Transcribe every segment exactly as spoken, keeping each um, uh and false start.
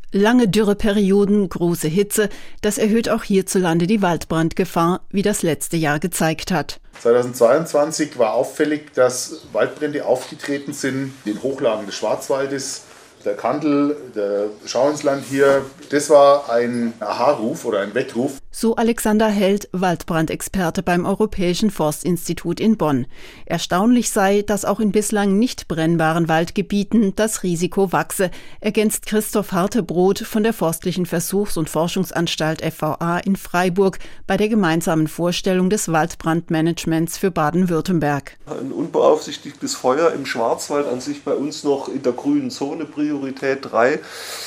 Lange Dürreperioden, große Hitze, das erhöht auch hierzulande die Waldbrandgefahr, wie das letzte Jahr gezeigt hat. zweitausendzweiundzwanzig war auffällig, dass Waldbrände aufgetreten sind in den Hochlagen des Schwarzwaldes. Der Kandel, der Schauinsland hier, das war ein Aha-Ruf oder ein Weckruf. So Alexander Held, Waldbrandexperte beim Europäischen Forstinstitut in Bonn. Erstaunlich sei, dass auch in bislang nicht brennbaren Waldgebieten das Risiko wachse, ergänzt Christoph Hartebrot von der Forstlichen Versuchs- und Forschungsanstalt F V A in Freiburg bei der gemeinsamen Vorstellung des Waldbrandmanagements für Baden-Württemberg. Ein unbeaufsichtigtes Feuer im Schwarzwald, an sich bei uns noch in der grünen Zone, Priorität drei,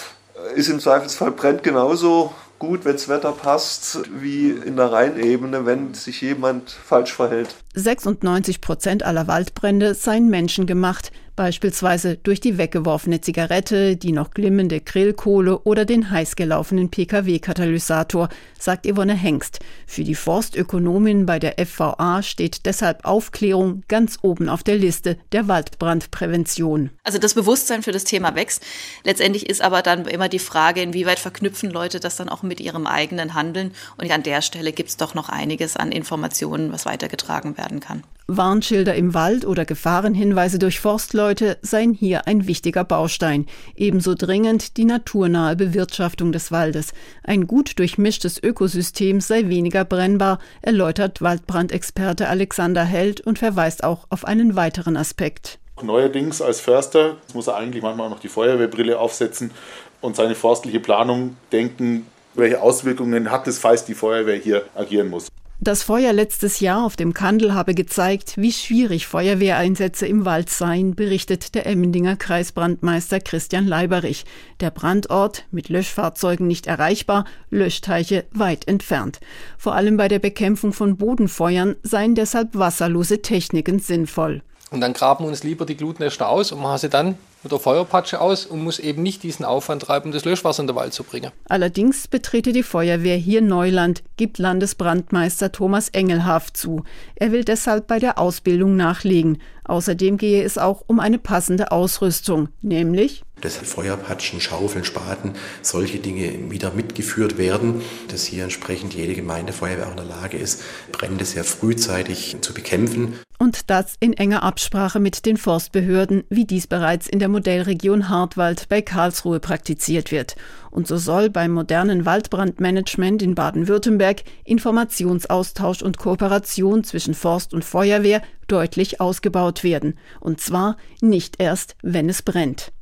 ist im Zweifelsfall brennt genauso gut, wenn das Wetter passt, wie in der Rheinebene, wenn sich jemand falsch verhält. sechsundneunzig Prozent aller Waldbrände seien menschengemacht, beispielsweise durch die weggeworfene Zigarette, die noch glimmende Grillkohle oder den heiß gelaufenen P K W-Katalysator, sagt Yvonne Hengst. Für die Forstökonomin bei der F V A steht deshalb Aufklärung ganz oben auf der Liste der Waldbrandprävention. Also das Bewusstsein für das Thema wächst. Letztendlich ist aber dann immer die Frage, inwieweit verknüpfen Leute das dann auch mit ihrem eigenen Handeln. Und an der Stelle gibt es doch noch einiges an Informationen, was weitergetragen werden kann. Warnschilder im Wald oder Gefahrenhinweise durch Forstleute seien hier ein wichtiger Baustein. Ebenso dringend die naturnahe Bewirtschaftung des Waldes. Ein gut durchmischtes Ökosystem sei weniger brennbar, erläutert Waldbrandexperte Alexander Held und verweist auch auf einen weiteren Aspekt. Neuerdings als Förster muss er eigentlich manchmal auch noch die Feuerwehrbrille aufsetzen und seine forstliche Planung denken, welche Auswirkungen hat es, falls die Feuerwehr hier agieren muss. Das Feuer letztes Jahr auf dem Kandel habe gezeigt, wie schwierig Feuerwehreinsätze im Wald seien, berichtet der Emmendinger Kreisbrandmeister Christian Leiberich. Der Brandort mit Löschfahrzeugen nicht erreichbar, Löschteiche weit entfernt. Vor allem bei der Bekämpfung von Bodenfeuern seien deshalb wasserlose Techniken sinnvoll. Und dann graben wir uns lieber die Glutnester aus und machen sie dann mit der Feuerpatsche aus und muss eben nicht diesen Aufwand treiben, um das Löschwasser in den Wald zu bringen. Allerdings betrete die Feuerwehr hier Neuland, gibt Landesbrandmeister Thomas Engelhaft zu. Er will deshalb bei der Ausbildung nachlegen. Außerdem gehe es auch um eine passende Ausrüstung, nämlich dass Feuerpatschen, Schaufeln, Spaten, solche Dinge wieder mitgeführt werden, dass hier entsprechend jede Gemeindefeuerwehr auch in der Lage ist, Brände sehr frühzeitig zu bekämpfen. Und das in enger Absprache mit den Forstbehörden, wie dies bereits in der Modellregion Hartwald bei Karlsruhe praktiziert wird. Und so soll beim modernen Waldbrandmanagement in Baden-Württemberg Informationsaustausch und Kooperation zwischen Forst und Feuerwehr deutlich ausgebaut werden. Und zwar nicht erst, wenn es brennt.